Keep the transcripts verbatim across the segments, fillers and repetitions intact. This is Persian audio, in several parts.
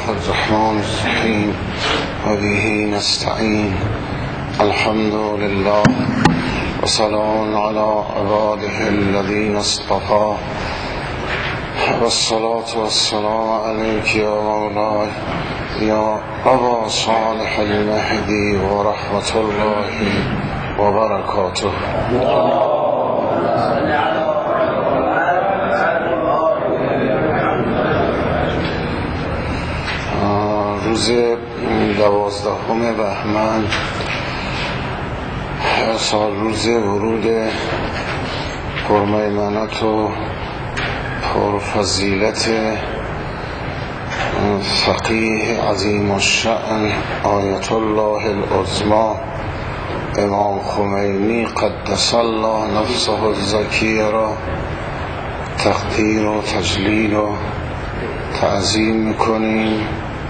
الرحمن الرحيم وبه نستعين. الحمد لله وسلام على عباده الذين اصطفى، والصلاة والسلام عليك يا مولاي يا أبا صالح المهدي ورحمة الله وبركاته. روز دوازدهم بهمن سال روز ورود پرمیمنت و پرفضیلت فقیه عظیم الشأن آیت الله العظمی امام خمینی قدس الله نفسه الزکیه را تقدیر و تجلیل و تعظیم میکنیم.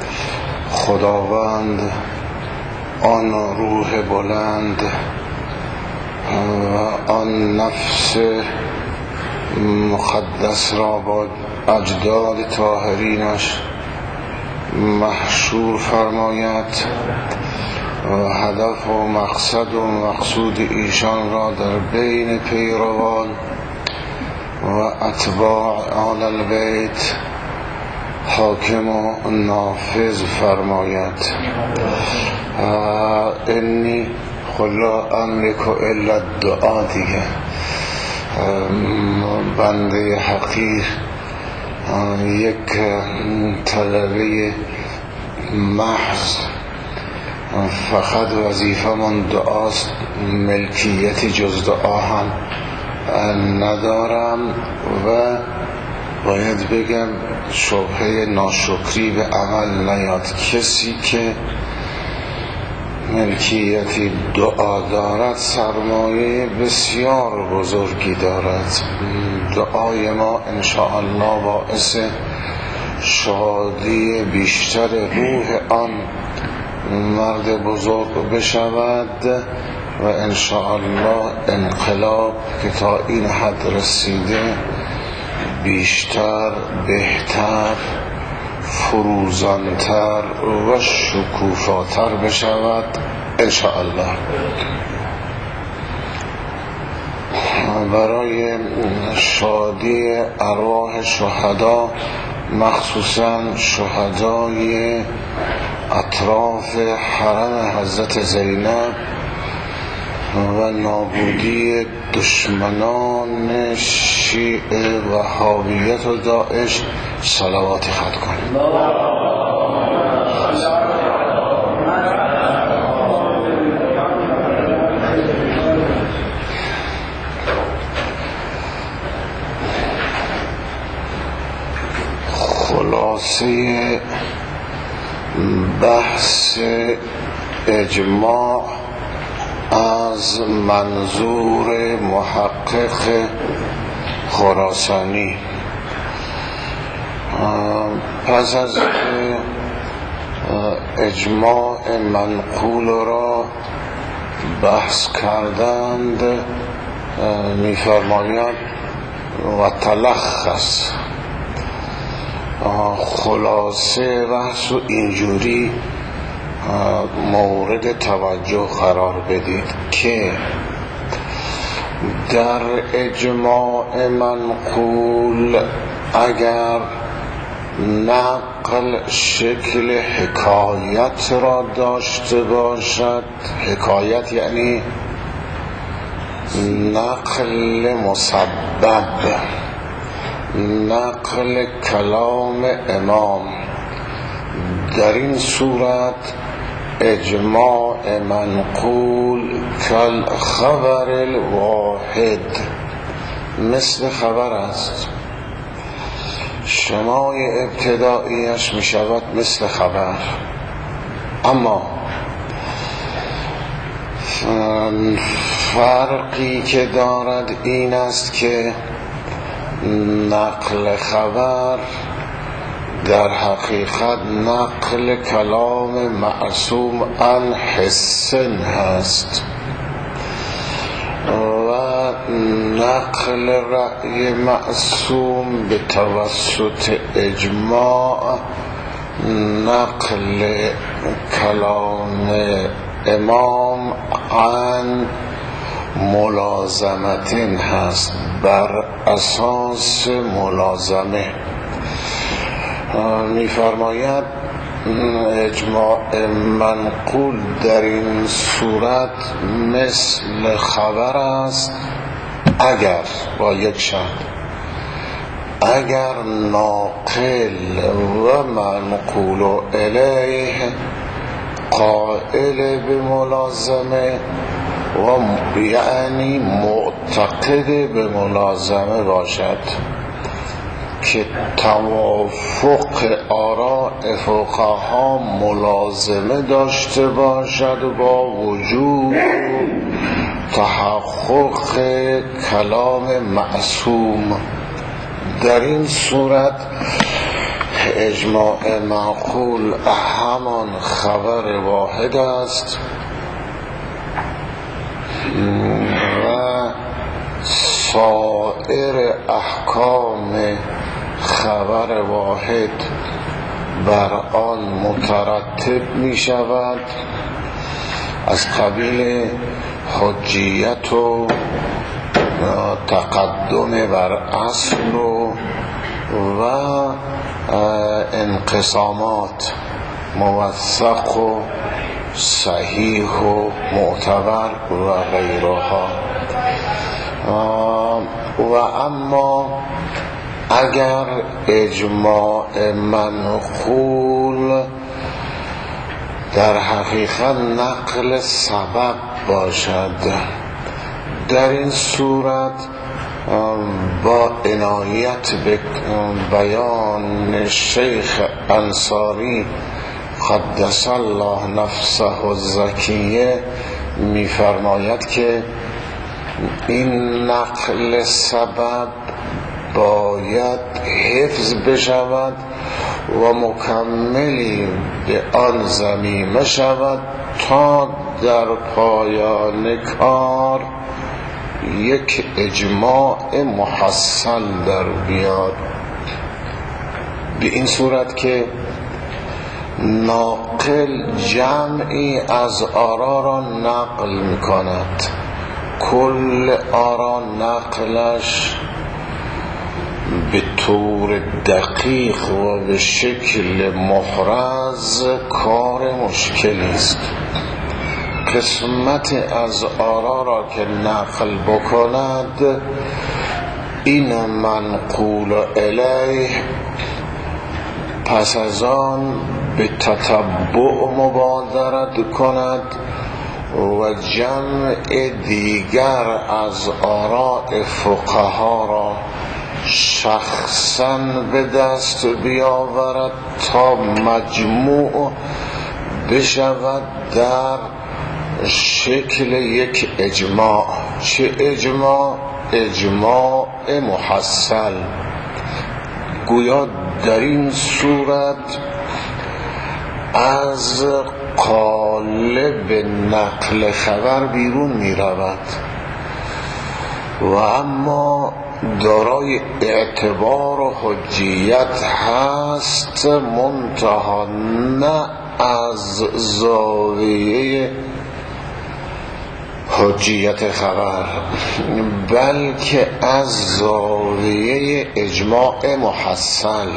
خداوند آن روح بلند و آن نفس مقدس را با اجداد طاهرینش محشور فرماید و هدف و مقصد و مقصود ایشان را در بین پیروان و اتباع آل البیت حاکم و نافذ فرماید. انی خلا املک الا الدعا دیگه. بنده حقیر یک طلبه محض، فقط وظیفه من دعاست، ملکیتی جز دعا هم ندارم و باید بگم شبهه ناشکری به عمل نیاد. کسی که ملکیتی دعا دارد سرمایه بسیار بزرگی دارد. دعای ما انشاءالله باعث شادی بیشتر روح آن مرد بزرگ بشود و انشاءالله انقلاب که تا این حد رسیده بیشتر، بهتر، فروزانتر و شکوفاتر بشود انشاءالله. برای شادی ارواح شهدا، مخصوصا شهدای اطراف حرم حضرت زینب و نابودی دشمنان شیعه وهابیت و داعش صلوات خط کنیم. خلاصه بحث اجماع از منظور محقق خراسانی. پس از اجماع منقول را بحث کردند می‌فرماید و تلخص، خلاصه بحث و اینجوری مورد توجه قرار بدید که در اجماع منقول اگر نقل شکل حکایت را داشته باشد، حکایت یعنی نقل مسبب، نقل کلام امام، در این صورت اجماع منقول کل خبر الواحد، مثل خبر است. شمای ابتداییش می شود مثل خبر، اما فرقی که دارد این است که نقل خبر در حقیقت نقل کلام معصوم عن حسن هست و نقل رأی معصوم به توسط اجماع نقل کلام امام عن ملازمتین هست، بر اساس ملازمه. می‌فرماید اجماع منقول در این صورت مثل خبر است اگر با یک شرط، اگر ناقل و منقول الیه قائل به ملازمه و یعنی معتقد به ملازمه باشد که توافق آراء فقها ملازمه داشته باشد با وجود تحقق کلام معصوم. در این صورت اجماع معقول همان خبر واحد است و سایر احکام خبر واحد بر آن مترتب می شود، از قبیل حجیت و تقدم بر اصل و و انقسامات موثق و صحیح و معتبر و غیرها. و اما اگر اجماع منقول در حقیقت نقل سبب باشد، در این صورت با عنایت به بیان شیخ انصاری قدس الله نفسه الزکیه می‌فرماید که این نقل سبب باید حفظ بشود و مکملی به آن ضمیمه شود تا در پایان کار یک اجماع محصل در بیاد، به این صورت که ناقل جمعی از آرا را نقل می کند، کل آرا نقلش به طور دقیق و به شکل محرز کار مشکلی است. قسمت از آرا را که نقل بکند این منقول الیه پس از آن به تتبع مبادرت کند و جمع دیگر از آراء فقها را شخصاً به دست بیاورد تا مجموع بشود در شکل یک اجماع. چه اجماع؟ اجماع محصل. گویا در این صورت از قالب نقل خبر بیرون می رود و اما دارای اعتبار و حجیت هست، منتها نه از زاویه حجیت خبر بلکه از زاویه اجماع محصل.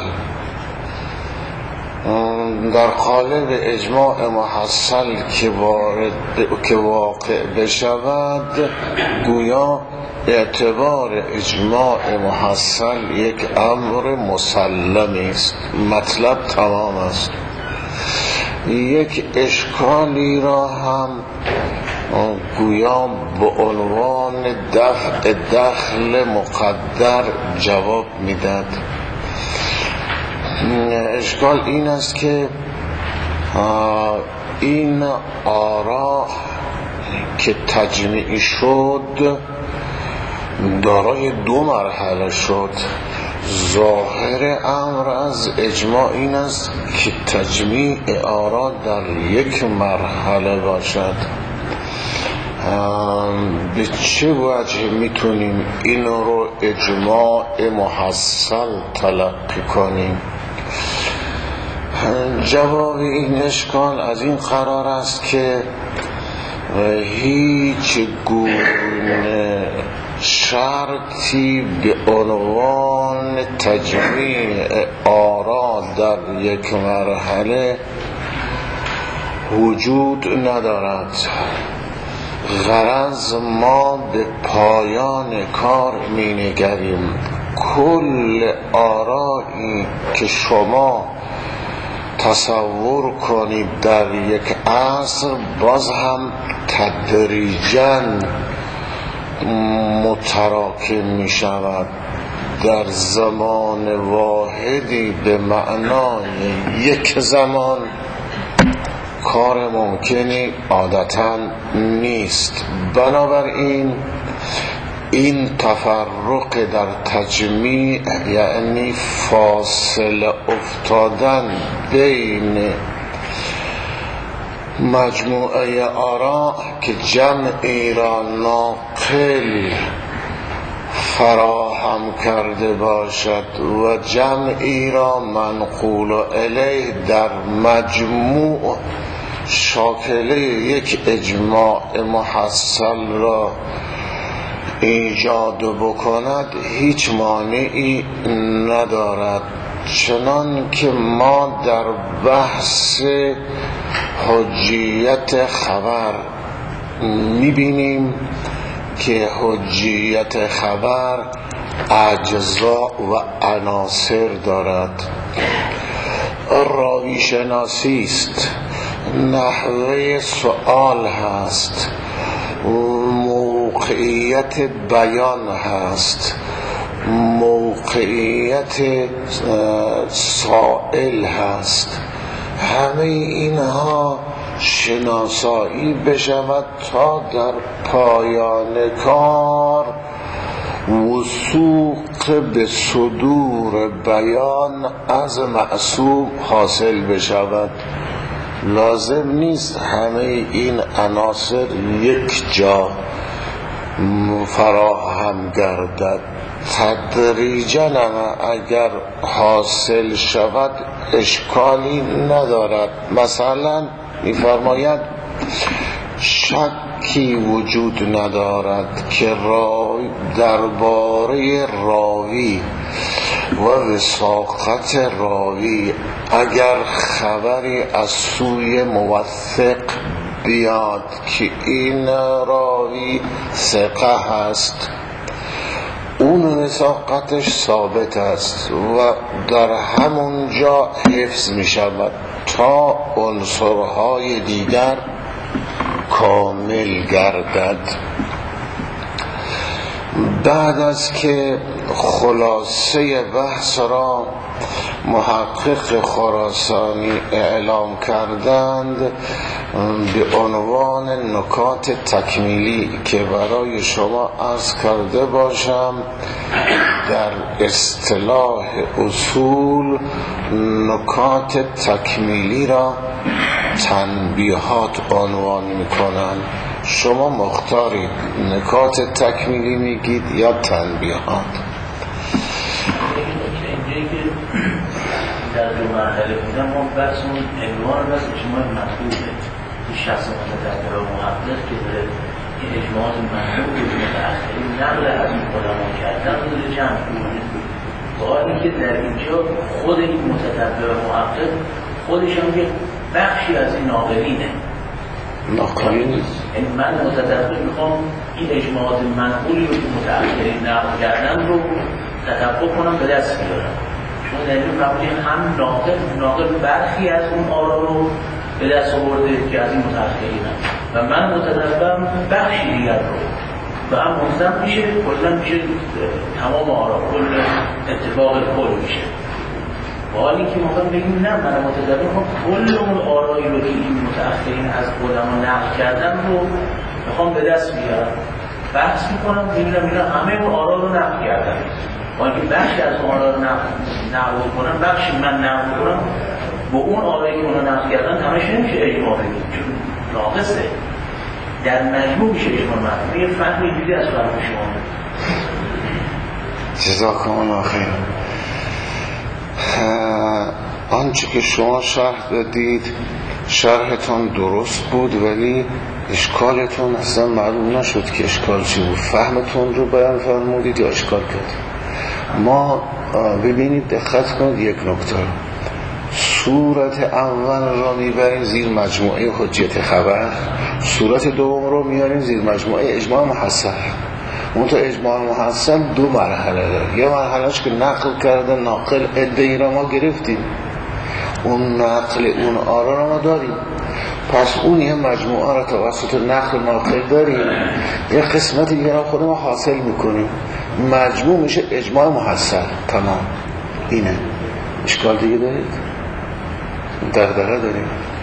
در قالب اجماع محصل که وارد که واقع بشود گویا اعتبار اجماع محصل یک امر مسلمی است، مطلب تمام است. یک اشکالی را هم گویا به عنوان دفع دخل مقدر جواب میداد. اشکال این است که این آرا که تجمیع شد دارای دو مرحله شد. ظاهر امر از اجماع این است که تجمیع آرا در یک مرحله باشد. به چه وجه میتونیم این رو اجماع محصل تلقی کنیم؟ جواب این اشکال از این قرار است که هیچ گونه شرطی به عنوان تجمیع آرا در یک مرحله وجود ندارد. غرض ما به پایان کار می نگریم. کل آرایی که شما تصور کنید در یک عصر باز هم تدریجاً متراکم می شود در زمان واحدی به معنای یک زمان. کار ممکنی عادتاً نیست. بنابراین این تفرق در تجمیع یعنی فاصله افتادن بین مجموعه آراء که جمعی را ناقل فراهم کرده باشد و جمعی را منقول الیه در مجموع شاکله یک اجماع محصل را ایجاد بکند هیچ مانعی ندارد. چنان که ما در بحث حجیت خبر میبینیم که حجیت خبر اجزا و عناصر دارد. راوی شناسی است، نحوه سؤال هست، موقعیت بیان هست، موقعیت سائل هست. همه اینها شناسایی بشود تا در پایان کار وثوق به صدور بیان از معصوم حاصل بشود. لازم نیست همه این عناصر یک جا فراهم گردد. تدریجاً اگر حاصل شود اشکالی ندارد. مثلا می‌فرماید شکی وجود ندارد که راوی درباره راوی و وثاقت راوی اگر خبری از سوی موثق بیاد که این راوی ثقه هست، اون وثاقتش ثابت است و در همون جا حفظ می شود تا عنصرهای دیگر کامل گردد. بعد از که خلاصه بحث را محقق خراسانی اعلام کردند به عنوان نکات تکمیلی که برای شما عرض کرده باشم، در اصطلاح اصول نکات تکمیلی را تنبیهات عنوان میکنند. شما مختارید نکات تکمیلی میگید یا تنبیهات؟ در دو مرحله بودن ما بحثمون عنوان بس اجماع مطلوبه. این شخص متدبر و محقق که داره این اجماعات مطلوب رو متأخرین نقل از این علما کردن رو داره جمع کنه. با حالی که در اینجا خود این متدبر و محقق خودش هم یه بخشی از این ناقلینه. ناقلین؟ یعنی من متدبر میخوام این اجماعات منقولی رو که متأخرین نقل کردن رو تطبق کنم به دست بیارم. چون در این فرمودیم هم ناقل ناقل برخی از اون آرا رو به دست آورده که از این متأخرین هم و من متدبرم بخشی دیگر رو و هم منظم میشه کلا میشه تمام آرا کل اتفاق کل میشه. با حالی که ما بگیم نه من متدبرم کل اون آرایی رو که این متأخرین از علما نقل کردن رو میخوام به دست بیارم، بحث میکنم میبینم اینا همه اون آرا رو نقل کردن. با اینکه بخشی از اون آرا رو نقل کنم، بخشی من نقل کنم با اون آرایی که اون رو نقل کردن همش نمیشه اجماع بگیم چون ناقصه. در مجموع میشه اجماع مطلوب. یه فهم اینجوری از فرم شما. جزاکم الله خیر. آنچه که شما شرح دادید شرحتون درست بود، ولی اشکالتون اصلا معلوم نشد که اشکال چی بود. فهمتون رو بیان فرمودید یا اشکال کرد. ما ببینید دقت کنید یک نکته، صورت اول را میبریم زیر مجموعه حجیت خبر، صورت دوم رو میاریم زیر مجموعه اجماع محصل. اون تو اجماع محصل دو مرحله داره. یه مرحلهش که نقل کرده ناقل ادعی را ما گرفتیم، اون نقل اون آرا را ما داریم، پس اون یه مجموعه را توسط نقل ناقل داریم، یه قسمت دیگه را خود ما حاصل میکنیم، مجموع میشه اجماع محصل. تمام. اینه. اشکال دیگه دارید؟ دغدغه داریم؟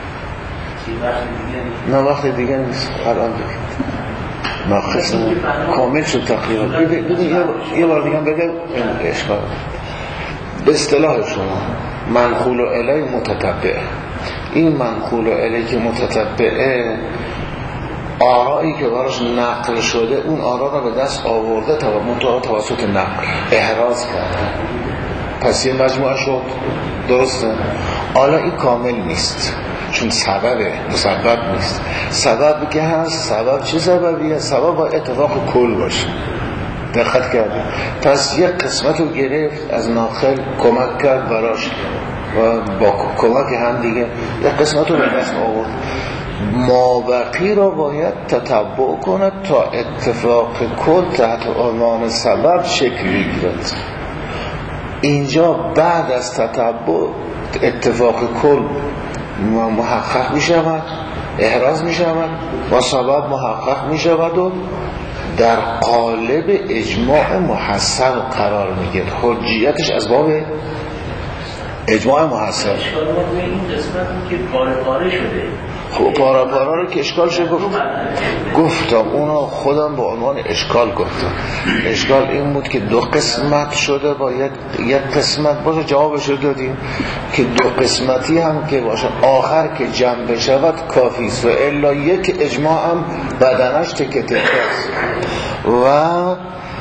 نه وقت دیگه نیست، الان بگید ناقص کامل شد تقریبا. ببین یه بار دیگه بگم اشکال. به اصطلاح شما منقول و الی متتبعه، این منقول و الی که متتبعه آرایی که براش نقل شده اون آرا را به دست آورده تا منتها توسط نقل احراز کرده، پس یه مجموعه شد. درسته؟ حالا این کامل نیست چون سببه، مسبب نیست. سبب که هست، سبب چه سببیه؟ سبب با اتفاق کل باشه. دقت کردیم. پس یک قسمت رو گرفت از ناقل، کمک کرد براش و با کمک هم دیگه یک قسمت رو به دست آورد. مابقی را باید تتبع کند تا اتفاق کل تحت عنوان سبب شکل بگیرد. اینجا بعد از تتبع اتفاق کل محقق می شود، احراز می شود و سبب محقق می شود و در قالب اجماع محصل قرار می گیرد. حجیتش از باب اجماع محصل. اشکال ما روی این قسمت که پاره پاره شده. خب پارا پارا رو که اشکال شد گفت گفتم اونو خودم با عنوان اشکال گفتم. اشکال این بود که دو قسمت شده با یک, یک قسمت باشه. جوابش رو دادیم که دو قسمتی هم که باشه آخر که جمع بشود کافی است و الا یک اجماع هم بدنش تکه تکه است و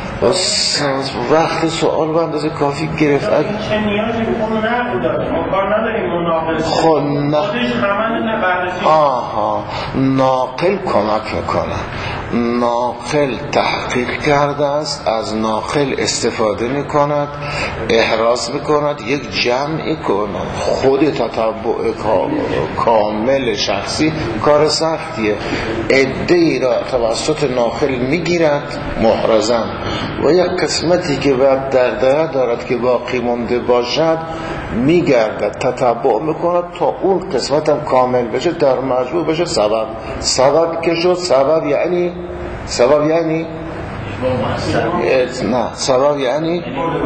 وقت سوال به اندازه کافی گرفت. چه نیازی به اون نقل داره؟ ما کار نداریم اون ناقل خود خودش همه بررسی. آها ناقل کمک میکنه. ناقل تحقیق کرده است، از ناقل استفاده میکند، احراز میکند، یک جمعی کند. خود تتبع کامل شخصی کار سختیه. عده‌ای را توسط ناقل میگیرد محرزن و یک قسمتی که بعد دغدغه دارد که باقی مونده باشد میگردد تتبع میکند تا اون قسمت هم کامل بشه، در مجموع بشه سبب. سبب که شد سبب یعنی سبب یعنی نه سبب یعنی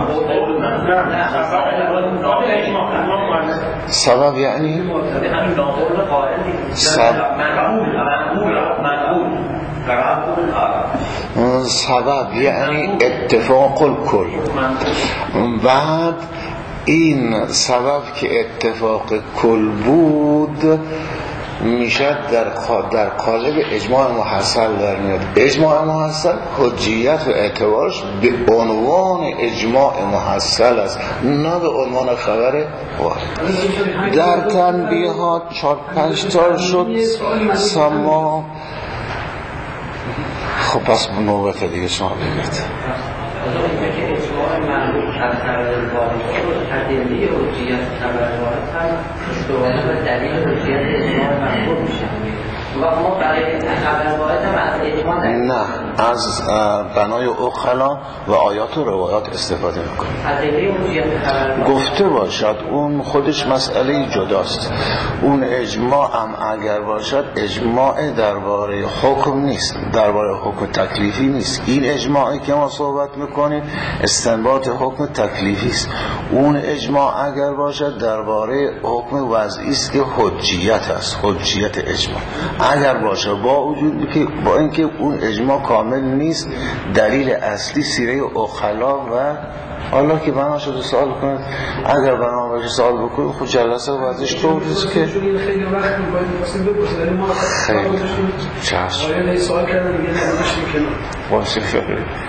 سبب یعنی سبب یعنی اتفاق الکل. بعد این سبب که اتفاق کل بود میشه در در قالب اجماع محصل در میاد. اجماع محصل حجیت و اعتبارش به عنوان اجماع محصل است، نه به عنوان خبر واحد. در تنبیهات چهار پنج تا شد سما. خب پس نوبت دیگه شما بگید. نه از بنای اخلا و آیات و روایات استفاده میکنه. گفته باشد اون خودش مسئله جداست. اون اجماع هم اگر باشد اجماع درباره حکم نیست، درباره حکم تکلیفی نیست. این اجماعی که ما صحبت میکنیم استنباط حکم تکلیفی است. اون اجماع اگر باشد درباره حکم وضعی است که حجیت است، حجیت اجماع اگر باشه، با وجود که با اینکه اون اجماع کامل نیست. دلیل اصلی سیره اخلا و حالا که بنا شده سوال کنید، اگر بنا باشه سوال بکنید خود جلسه وضعش طوریست که خیلی وقت می‌خوایم بپرسیم ما خیلی چشم آیا سوال کردن دیگه نمی‌شیم کنار باشه فکر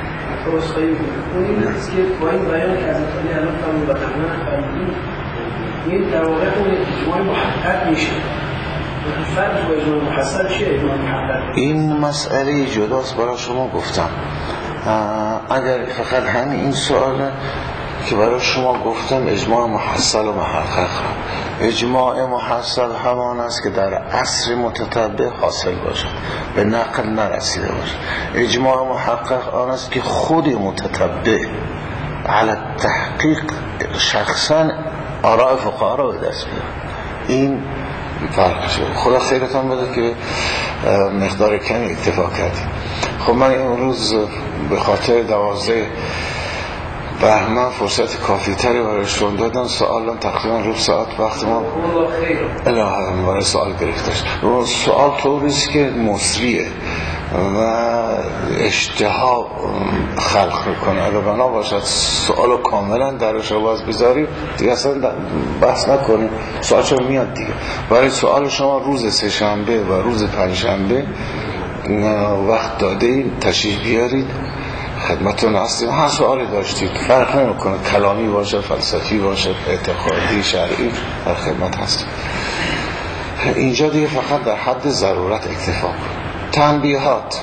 درست خیلی اون این است که با این بیان که از خیلی الان فهمید و خدمت فهمیدیم این در واقع اون اجماع محقق میشه. فرق با اجماع محصل چیه اجماع محقق؟ این مسئله جداست برای شما گفتم. اگر فقط همین این سواله که برای شما گفتم اجماع محصل و محقق، اجماع محصل همان است که در عصر متتبع حاصل باشد، به نقل نرسیده باشد. اجماع محقق آن است که خود متتبع علی تحقیق شخصا آراء فقها را به دست بیاره. این فرق شد. خدا خیرتان بده که مقدار کمی اتفاق کردیم. خب من امروز به خاطر دوازده بهمن فرصت کافی تری برای شما دادم. سوالم تقریبا روب ساعت وقت ما الهه برای سوال گرفته شد. سوال طوریست که مصریه و اشتها خلق میکنه. اگر بنا باشد سوالو کاملا درش باز بذاری دیگه اصلا بحث نکنیم، سوال چون میاد دیگه. برای سوال شما روز سه شنبه و روز پنج شنبه وقت داده ایم، تشریف بیارید خدمتون هستیم. هر سوالی داشتید فرق نمیکنه، کلامی باشه، فلسفی باشه، اعتقادی، شرعی، در خدمت هستیم. اینجا دیگه فقط در حد ضرورت اکتفا کن. تنبیهات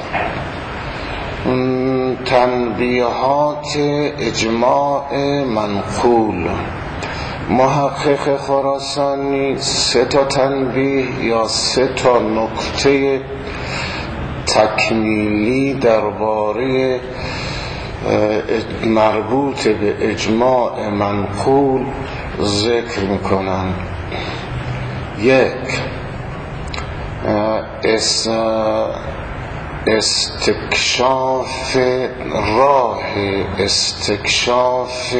تنبیهات اجماع منقول. محقق خراسانی سه تا تنبیه یا سه تا نکته تکمیلی درباره مربوط به اجماع منقول ذکر میکنند. یک، استکشاف راه استکشاف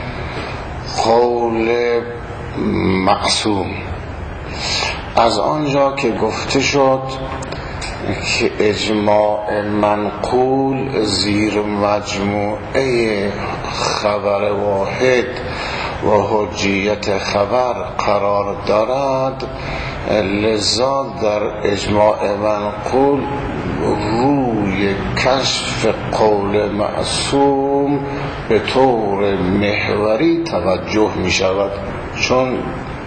قول معصوم. از آنجا که گفته شد که اجماع منقول زیر مجموعه خبر واحد و حجیت خبر قرار دارد، لذا در اجماع منقول روی کشف قول معصوم به طور محوری توجه می شود، چون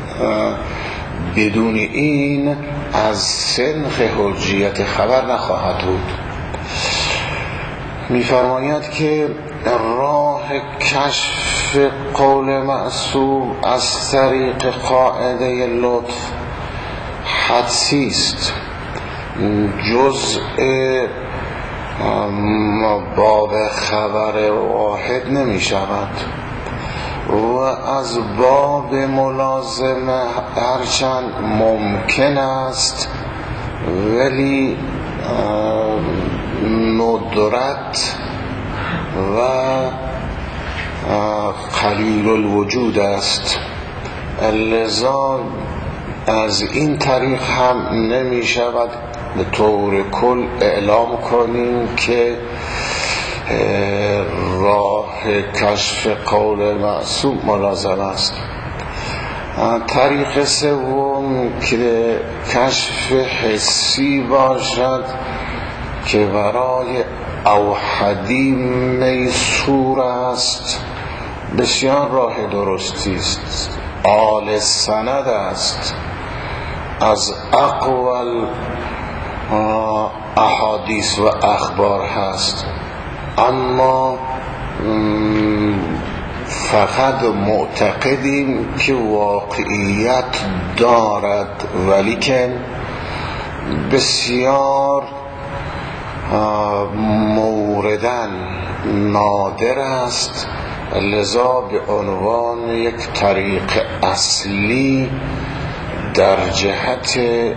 بدون این از سنخ حجیت خبر نخواهد بود. می‌فرماید که راه کشف قول معصوم از طریق قاعده لطف حدسی است، جزء باب خبر واحد نمی شود و از باب ملازمه هرچند ممکن است ولی ندرت و قلیل الوجود است. لذا از این طریق هم نمی شود به طور کل اعلام کنیم که راه کشف قول معصوم ملازم است. طریق سوم که کشف حسی باشد که برای اوحدی میسور است، بسیار راه درستی است، آل سند است، از اقوال احادیث و اخبار هست، اما فقط معتقدیم که واقعیت دارد ولیکن بسیار موردن نادر است. لذا به عنوان یک طریق اصلی در جهت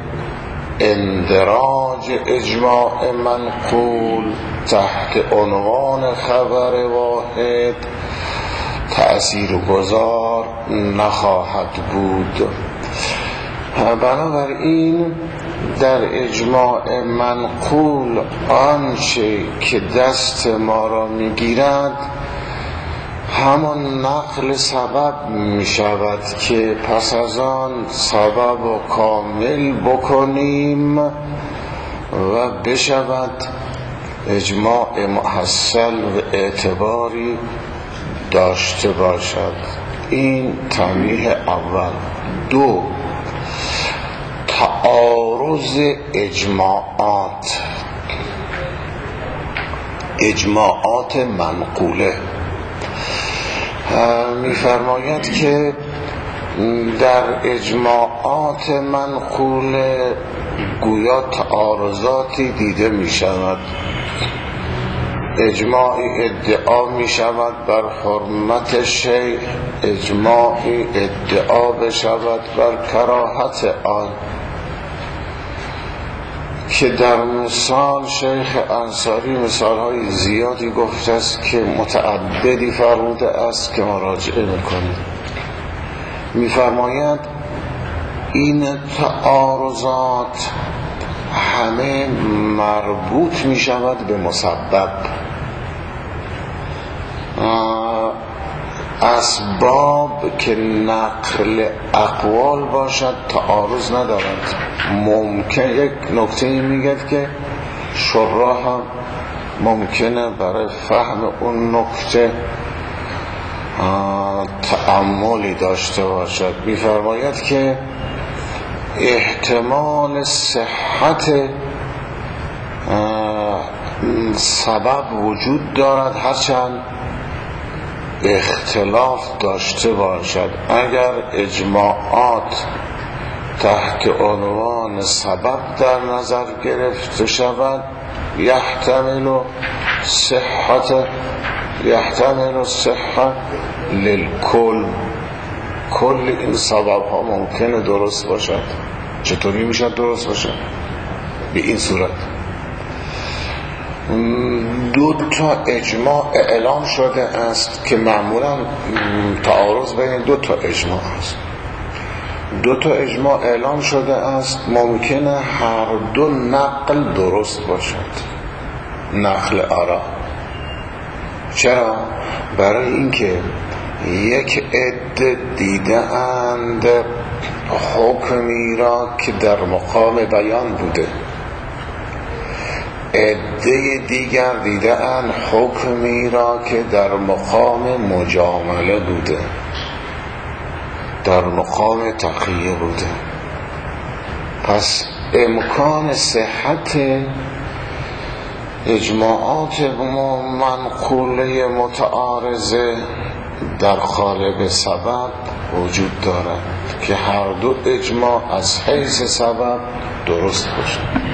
اندراج اجماع منقول تحت عنوان خبر واحد تأثیر گذار نخواهد بود. بنابراین در اجماع منقول آنچه که دست ما را میگیرد همان نقل سبب می شود که پس از آن سبب و کامل بکنیم و بشود اجماع محصل و اعتباری داشته باشد. این تنبیه اول. دو، تعارض اجماعات اجماعات منقوله. می‌فرماید که در اجماعات منقوله گویا تعارضاتی دیده می شود. اجماعی ادعا می شود بر حرمت شیء، اجماعی ادعا بشود بر کراهت آن، که در مثال شیخ انصاری مثال های زیادی گفته است که متعددی فرموده است که مراجعه میکنید. میفرماید این تعارضات همه مربوط می شود به مسبب. اسباب که نقل اقوال باشد تعارض ندارد. ممکن یک نکته میگه که شراح هم ممکنه برای فهم اون نکته تأملی داشته باشد. میفرماید که احتمال صحت سبب وجود دارد هرچند اختلاف داشته باشد. اگر اجماعات تحت عنوان سبب در نظر گرفته شود یحتمل صحت یحتمل صحت للکل، کل این سبب ها ممکنه درست باشد. چطوری میشه درست باشد؟ به این صورت دو تا اجماع اعلام شده است که معمولا تعارض بین دو تا اجماع است. دو تا اجماع اعلام شده است، ممکنه هر دو نقل درست باشد، نقل آرا. چرا؟ برای اینکه یک عده دیده اند حکمی را که در مقام بیان بوده، عده دیگر دیده اند حکمی را که در مقام مجامله بوده، در مقام تقیه بوده. پس امکان صحت اجماعات منقوله متعارضه در قالب سبب وجود دارد که هر دو اجماع از حیث سبب درست باشد.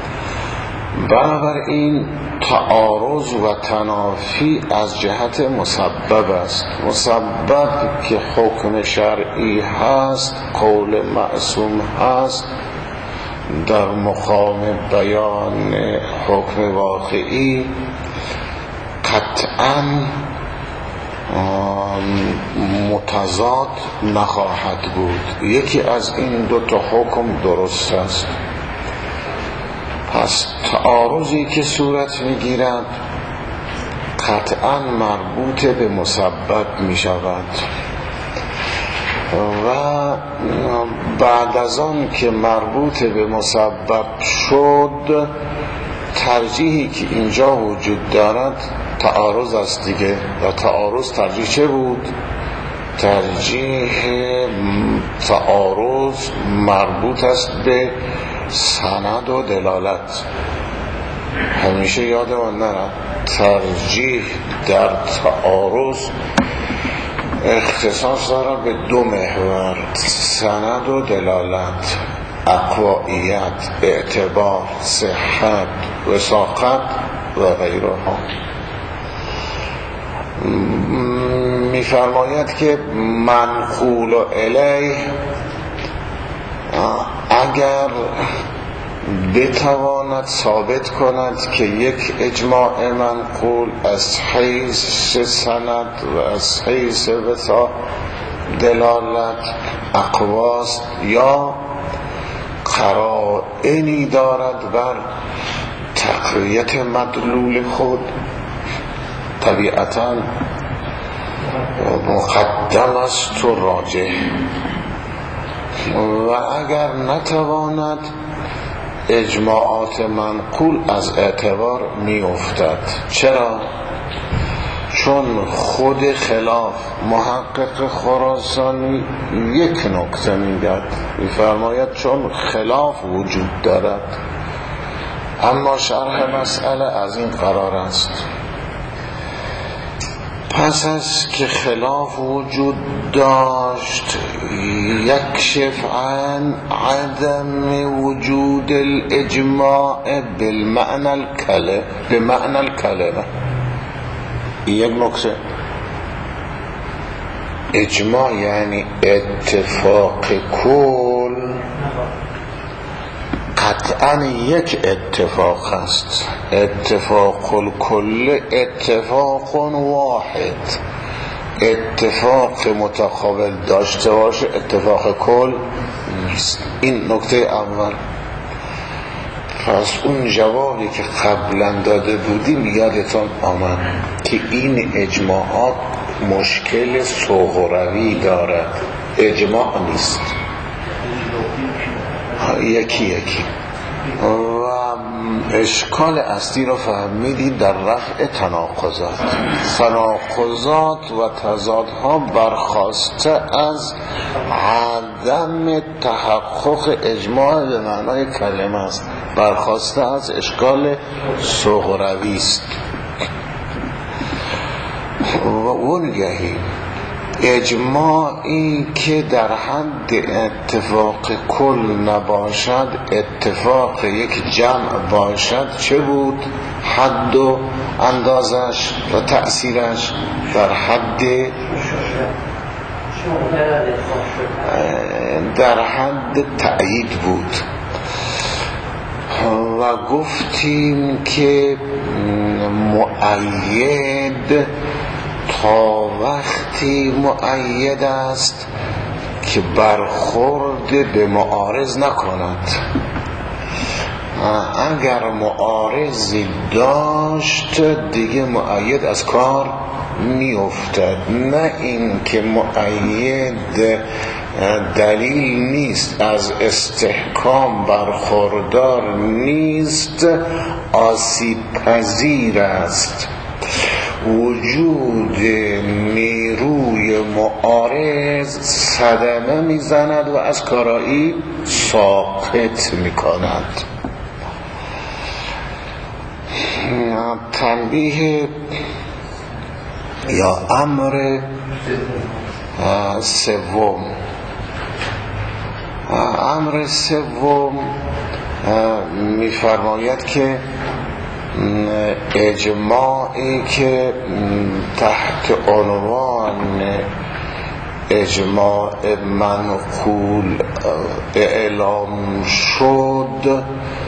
بنابراین تعارض و تنافی از جهت مسبب است. مسبب که حکم شرعی هست، قول معصوم هست، در مقام بیان حکم واقعی قطعاً متضاد نخواهد بود. یکی از این دو تا حکم درست است. پس تعارضی که صورت میگیرد قطعاً مربوط به مسبب می شود و بعد از آن که مربوط به مسبب شد، ترجیحی که اینجا وجود دارد تعارض است دیگه. و تعارض ترجیح چه بود؟ ترجیح تعارض مربوط است به سند و دلالت. همیشه یادمان نره ترجیح در تعارض اختصاص داره به دو محور: سند و دلالت، اقوائیت، اعتبار، صحت، وثاقت و غیرها. میفرماید که منقول الیه اگر بتواند ثابت کند که یک اجماع منقول از حیث سند و از حیث وثاق دلالت اقواست یا قرائنی دارد بر تقویت مدلول خود، طبیعتاً مقدم است و راجح. و اگر نتواند، اجماعات منقول از اعتبار می افتد. چرا؟ چون خود خلاف محقق خراسانی یک نکته میگد، میفرماید چون خلاف وجود دارد، اما شرح مسئله از این قرار است: پس از که خلاف وجود داشت یکشف عن عدم وجود الاجماع بالمعنى الکلمه بمعنى الکلمه. یک نکته، اجماع یعنی اتفاق کل، قطعا یک اتفاق است. اتفاق الکل اتفاق واحد، اتفاق متقابل داشته باشه اتفاق کل نیست. این نکته اول. پس اون جوابی که قبلا داده بودیم یادتون آمد که این اجماعات مشکل صغروی دارد، اجماع نیست، یکی یکی. و اشکال اصلی رو فهمیدید در رفع تناقضات. تناقضات و تضادها برخاسته از عدم تحقق اجماع به معنای کلمه است، برخاسته از اشکال صغروی است. و اونگهی اجماعی که در حد اتفاق کل نباشد، اتفاق یک جمع باشد، چه بود؟ حد و اندازش و تأثیرش در حد در حد تأیید بود. و گفتیم که مؤید تا وقتی مؤید است که برخورد به معارض نکند. اگر معارضی داشت دیگه مؤید از کار می افتد، نه این که مؤید دلیل نیست، از استحکام برخوردار نیست، آسیب پذیر است. وجود نیروی معارض صدمه میزند و از کارایی ساقط میکند. تنبیه یا امر سوم. امر سوم میفرماید که اجماعی که تحت عنوان اجماع منقول اعلام شد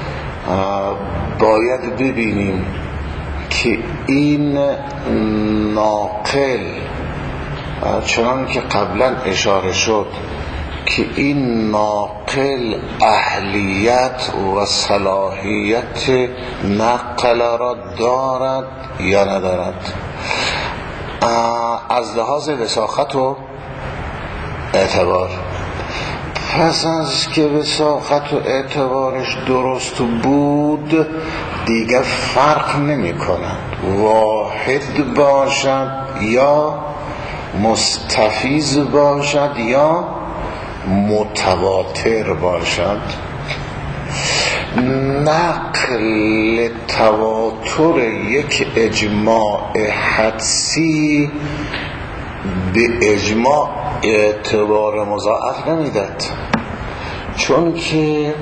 باید ببینیم که این ناقل، چنان که قبلا اشاره شد، که این ناقل اهلیت و صلاحیت نقل را دارد یا ندارد. از لحاظ وثاقت و اعتبار، پس از که وثاقت و اعتبارش درست بود دیگه فرق نمی کند واحد باشد یا مستفیض باشد یا متواتر باشد. نقل تواتر یک اجماع حدسی به اجماع اعتبار مضاعف نمیداد، چون که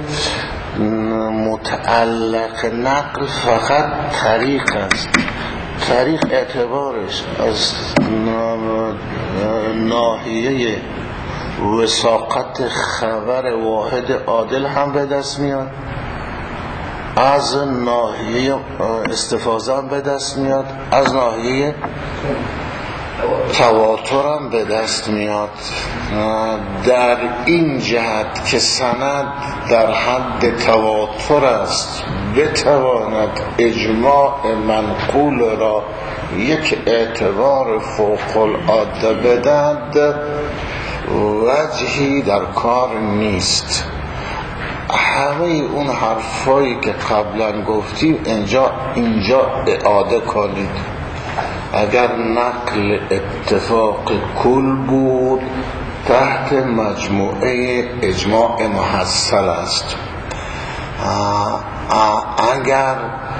متعلق نقل فقط طریق است. طریق اعتبارش از ناحیه وثاقت خبر واحد عادل هم به دست میاد، از ناحیه استفاضه هم به دست میاد، از ناحیه تواتر هم به دست میاد. در این جهت که سند در حد تواتر است بتواند اجماع منقول را یک اعتبار فوق العاده بدهد، وجهی در کار نیست. همه اون حرفایی که قبلا گفتیم اینجا اینجا اعاده کنید. اگر نقل اتفاق کل بود تحت مجموعه اجماع محصل است. اگر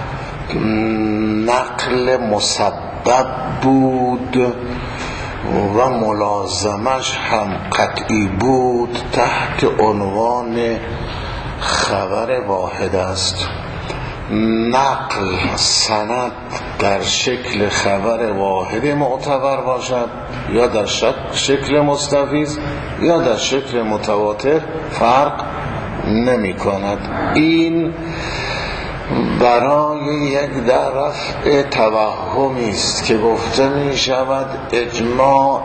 نقل مسبب بود و ملازمش هم قطعی بود تحت عنوان خبر واحد است. نقل سند در شکل خبر واحد معتبر باشد یا در شکل مستفیض یا در شکل متواتر فرق نمی کند. این برای یک در رفع توهمی است که گفته می شود اجماع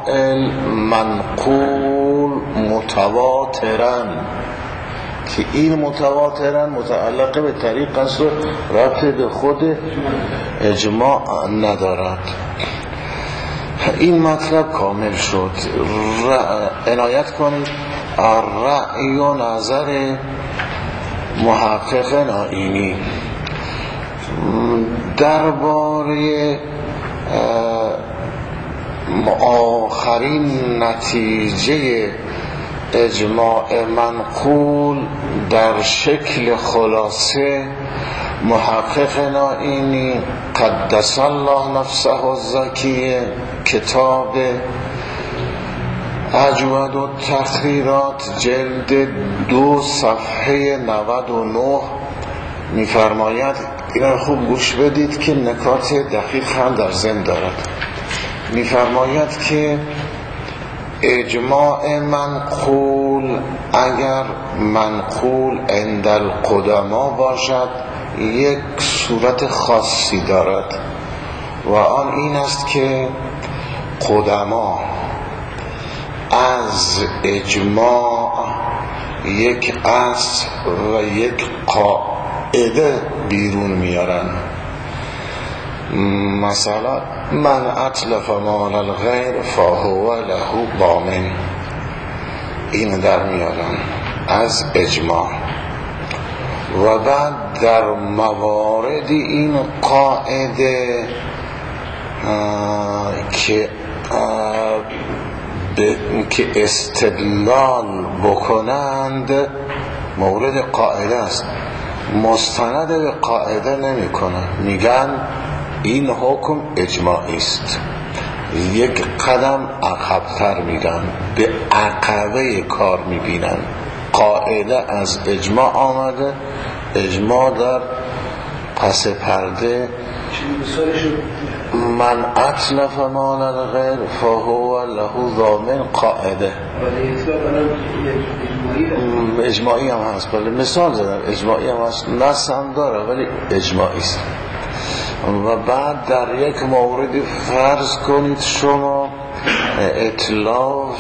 منقول متواترن، که این متواترن متعلق به طریق است و ربط به خود اجماع ندارد. این مطلب کامل شد. عنایت کنید رأی و نظر محقق نائینی درباره آخرین نتیجه اجماع منقول در شکل خلاصه محقق نائینی قدس الله نفسه الزکیه کتاب اجود و تخریرات جلد دو صفحه نود و نه می‌فرماید، اینا خوب گوش بدید که نکات دقیق هم در ذهن دارد. می‌فرماید که اجماع منقول اگر منقول عند القدما باشد یک صورت خاصی دارد و آن این است که قدما از اجماع یک اصل و یک قاعده بیرون میارن. مثلا من اتلف مال الغیر فهو له ضامن، این در میارن از اجماع. و بعد در موارد این قاعده که که استدلال بکنند مورد قاعده است، مستند به قاعده نمی کنند، میگن این حکم اجماعی است، یک قدم عقب‌تر میرن، به عقبه کار میبینن. قاعده از اجماع آمده، اجماع در پس پرده من اتلف مال الغیر فهو له ضامن قاعده اجماعی هم هست. بله مثال زدن اجماعی هم هست، نص هم داره ولی اجماعی است. و بعد در یک موردی فرض کنید شما اتلاف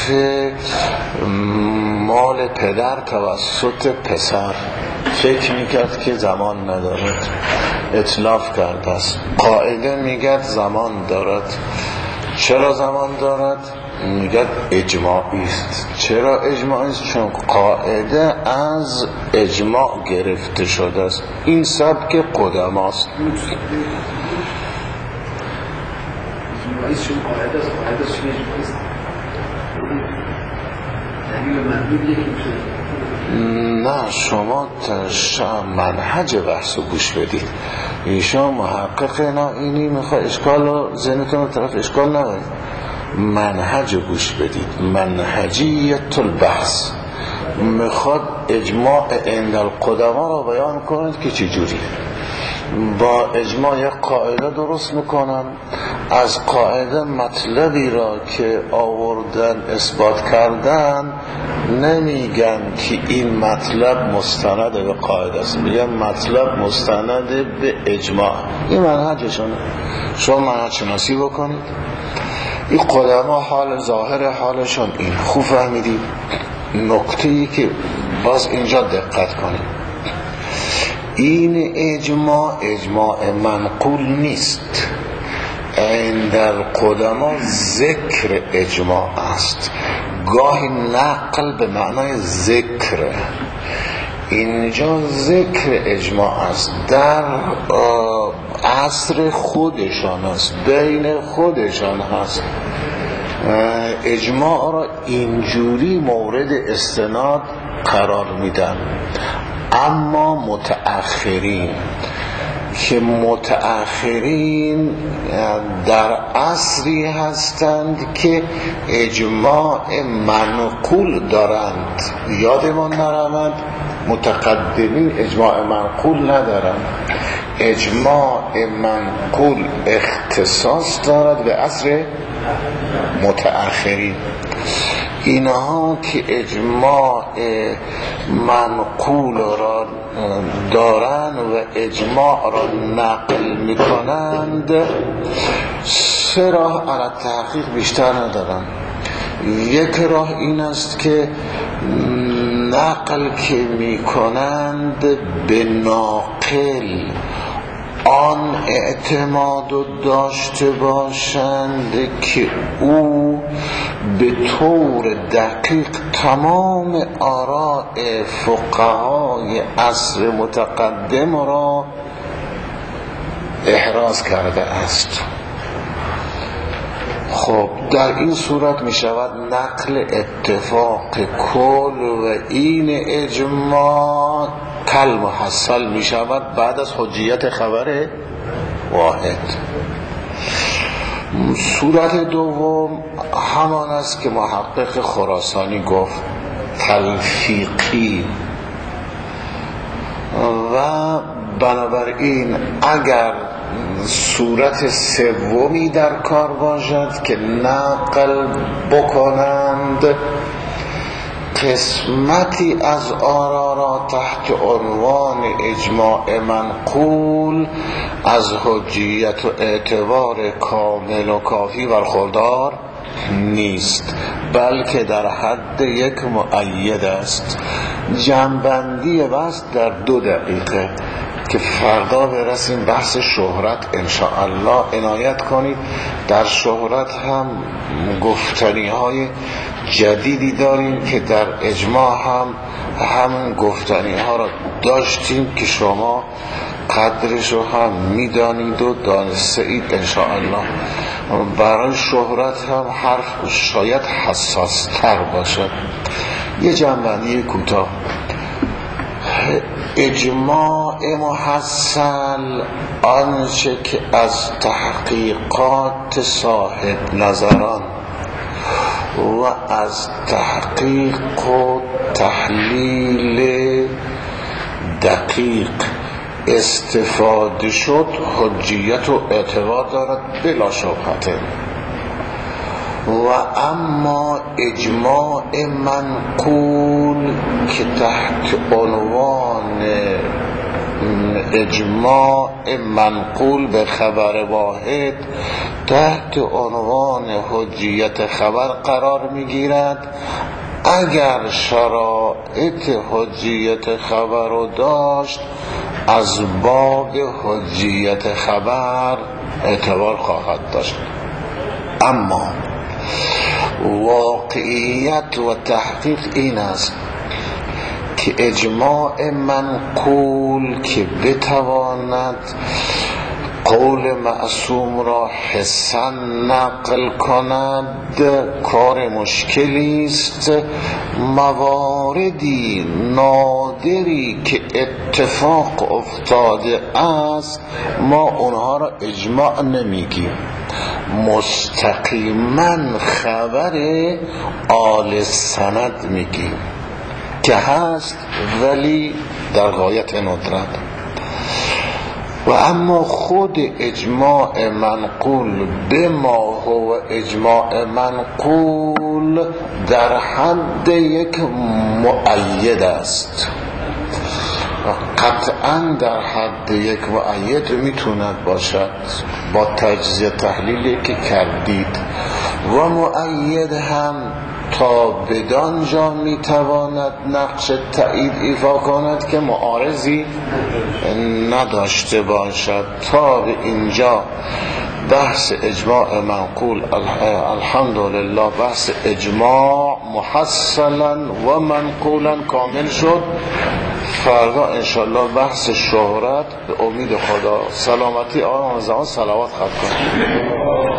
مال پدر توسط پسر، فکر میکرد که زمان ندارد، اتلاف کرده است. قاعده میگه زمان دارد. چرا زمان دارد؟ میگه اجماعی است. چرا اجماعی است؟ چون قاعده از اجماع گرفته شده است. این سبک قدماست. اجماعی است چون قاعده است. قاعده است چون اجماعی است. دلیل مندوب یکی میشه. نه شما منهج بحث رو گوش بدید. ایشان محقق نائینی میخواد اشکال رو ذهنتون طرف اشکال ندارید، منهج رو گوش بدید. منهجیت البحث میخواد اجماع عند القدما رو بیان کنید که چی جوری با اجماع یک قاعده درست میکنن، از قاعده مطلبی را که آوردن اثبات کردن نمیگن که این مطلب مستند به قاعده است، میگن مطلب مستند به اجماع. این منهجشونه. شما منهج شناسی بکنید. این قدما حال ظاهر حالشون این خوب فهمیدید. نکته‌ای که باز اینجا دقت کنید، این اجماع اجماع منقول نیست. عند القدما ذکر اجماع است، گاهی نقل به معنای ذکر، اینجا ذکر اجماع است. در عصر خودشان است، بین خودشان هست. اجماع را اینجوری مورد استناد قرار میدن. اما متأخرین که متأخرین در عصری هستند که اجماع منقول دارند. یادمان نرود متقدمین اجماع منقول ندارند. اجماع منقول اختصاص دارد به عصر متأخرین. اینها که اجماع منقول را دارند و اجماع را نقل میکنند، سه راه علی تحقیق بیشتر ندارند. یک راه این است که نقل که میکنند به ناقل آن اعتماد داشته باشند که او به طور دقیق تمام آراء فقهای عصر متقدم را احراز کرده است. خب در این صورت می شود نقل اتفاق کل و این اجماع کل محصل می شود بعد از حجیت خبر واحد. صورت دوم همان است که محقق خراسانی گفت، تلفیقی. و بنابراین اگر صورت سومی در کار باشد که نقل بکنند قسمتی از آرا را تحت عنوان اجماع منقول از حجیت و اعتبار کامل و کافی برخوردار نیست، بلکه در حد یک مؤید است. جنبندی بحث در دو دقیقه که فردا برسیم بحث شهرت انشاءالله. عنایت کنید در شهرت هم گفتنی های جدیدی داریم که در اجماع هم همون گفتنی ها را داشتیم که شما قدرش رو هم میدانید و دانسته اید انشاءالله. برای شهرت هم حرف شاید حساس تر باشد. یه جنبندی کوتاه. اجماع محصل آنچه که از تحقیقات صاحب نظران و از تحقیق و تحلیل دقیق استفاده شد حجیت و اعتبار دارد بلا شبهه. و اما اجماع منقول که تحت عنوان اجماع منقول به خبر واحد تحت عنوان حجیت خبر قرار میگیرد، اگر شرایط حجیت خبر رو داشت از باب حجیت خبر اعتبار خواهد داشت. اما واقعیت و تحقیق این است که اجماع منقول که بتواند قول معصوم را حسن نقل کند کار مشکلی است. مواردی نادری که اتفاق افتاده است ما اونها را اجماع نمیگیم، مستقیما خبر آل سند میگیم که هست ولی در غایت ندرت. و اما خود اجماع منقول به ما هو اجماع منقول در حد یک مؤید است، قطعا در حد یک مؤید میتوند باشد با تجزیه تحلیلی که کردید. و مؤید هم تا بدان جا میتواند نقش تایید ایفا کند که معارضی نداشته باشد. تا به اینجا بحث اجماع منقول الحمدلله بحث اجماع محصلا و منقولا کامل شد. فردا انشالله بحث شهرت به امید خدا. سلامتی آقای محمد زمان صلوات خط کن.